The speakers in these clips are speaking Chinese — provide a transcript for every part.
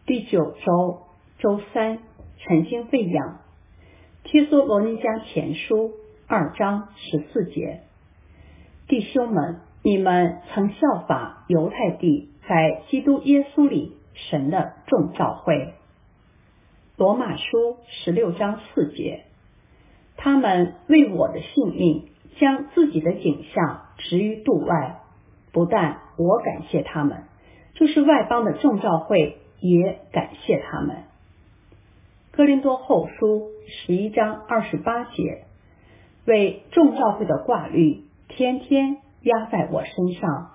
第9周周3，晨经喂养。帖撒罗尼迦前书2章14节。弟兄们，你们曾效法犹太地在基督耶稣里神的众召会。罗马书16章4节。他们为我的性命将自己的景象置于度外，不但我感谢他们，就是外邦的众召会也感谢他们。哥林多后书11章28节。为众召会的挂虑天天压在我身上。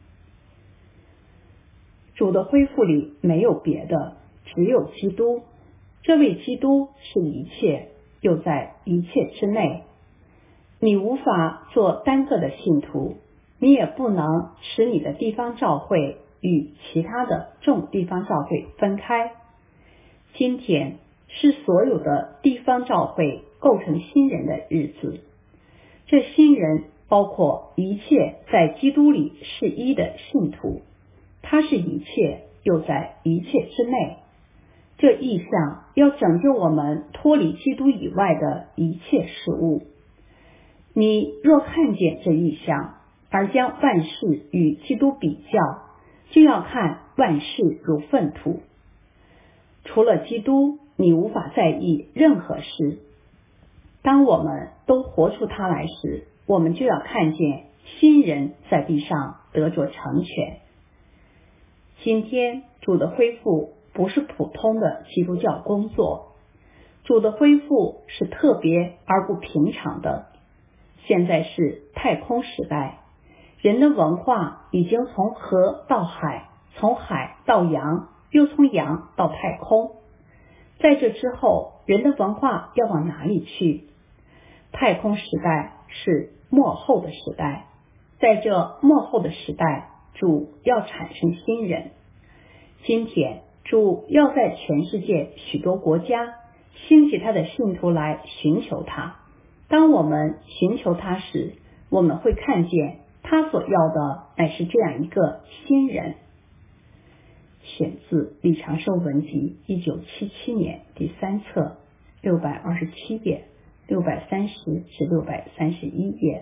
主的恢复里没有别的，只有基督。这位基督是一切，又在一切之内。你无法做单个的信徒，你也不能使你的地方召会与其他的众地方召会分开。今天是所有的地方召会构成新人的日子。这新人包括一切在基督里是一的信徒，他是一切，又在一切之内。这意象要拯救我们脱离基督以外的一切事物。你若看见这意象，而将万事与基督比较，就要看万事如粪土。除了基督，你无法在意任何事。当我们都活出他来时，我们就要看见新人在地上得着成全。今天主的恢复不是普通的基督教工作，主的恢复是特别而不平常的。现在是太空时代，人的文化已经从河到海，从海到洋，又从洋到太空。在这之后，人的文化要往哪里去？太空时代是末后的时代，在这末后的时代，主要产生新人。今天主要在全世界许多国家兴起他的信徒来寻求他。当我们寻求他时，我们会看见他所要的乃是这样一个新人。选自李长寿文集1977年第3册627页630至631页。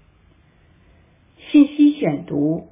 信息选读。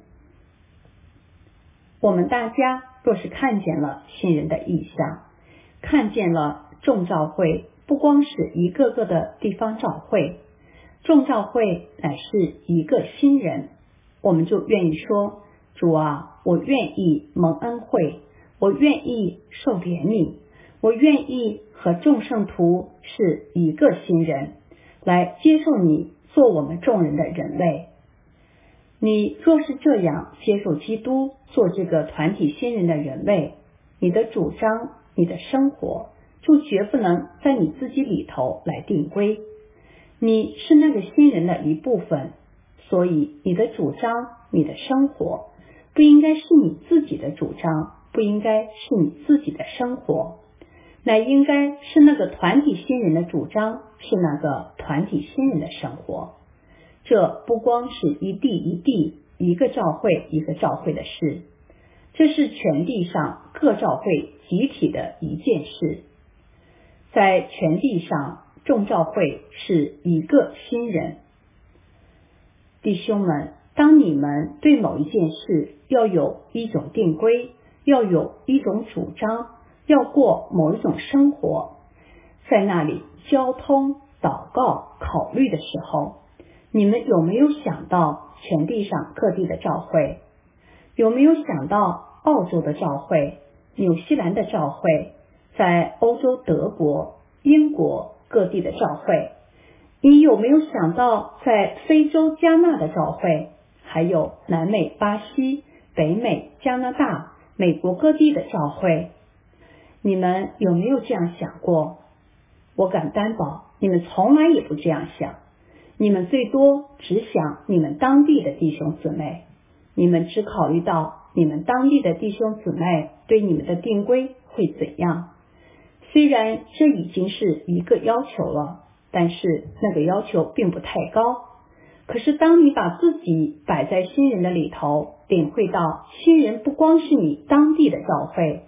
我们大家若是看见了新人的意象，看见了众召会不光是一个个的地方召会，众召会乃是一个新人，我们就愿意说，主啊，我愿意蒙恩惠，我愿意受怜悯，我愿意和众圣徒是一个新人，来接受你做我们众人的人类。你若是这样接受基督做这个团体新人的人类，你的主张，你的生活就绝不能在你自己里头来定规。你是那个新人的一部分，所以你的主张，你的生活不应该是你自己的主张，不应该是你自己的生活，乃应该是那个团体新人的主张，是那个团体新人的生活。这不光是一地一地，一个召会一个召会的事，这是全地上各召会集体的一件事。在全地上，众召会是一个新人。弟兄们，当你们对某一件事要有一种定规，要有一种主张，要过某一种生活，在那里交通、祷告、考虑的时候，你们有没有想到全地上各地的召会？有没有想到澳洲的召会、纽西兰的召会，在欧洲德国、英国各地的召会？你有没有想到在非洲加纳的召会，还有南美巴西、北美加拿大、美国各地的召会？你们有没有这样想过？我敢担保，你们从来也不这样想。你们最多只想你们当地的弟兄姊妹，你们只考虑到你们当地的弟兄姊妹对你们的定规会怎样。虽然这已经是一个要求了，但是那个要求并不太高。可是当你把自己摆在新人的里头，领会到新人不光是你当地的召会，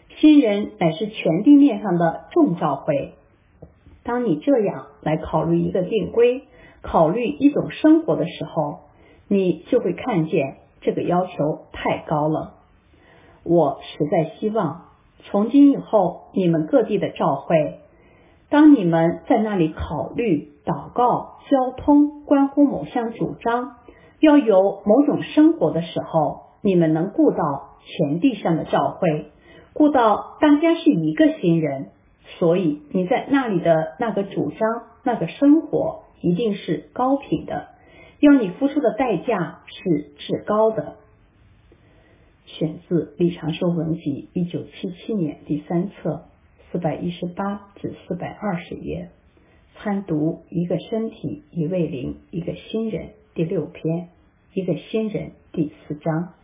新人乃是全地面上的众召会。当你这样来考虑一个定规，考虑一种生活的时候，你就会看见这个要求太高了。我实在希望从今以后你们各地的召会，当你们在那里考虑、祷告、交通关乎某项主张，要有某种生活的时候，你们能顾到全地上的召会，顾到大家是一个新人，所以你在那里的那个主张、那个生活一定是高品的，要你付出的代价是至高的。选自李长寿文集1977年第3册418至420页，参读一个身体一位灵一个新人第6篇，一个新人第4章。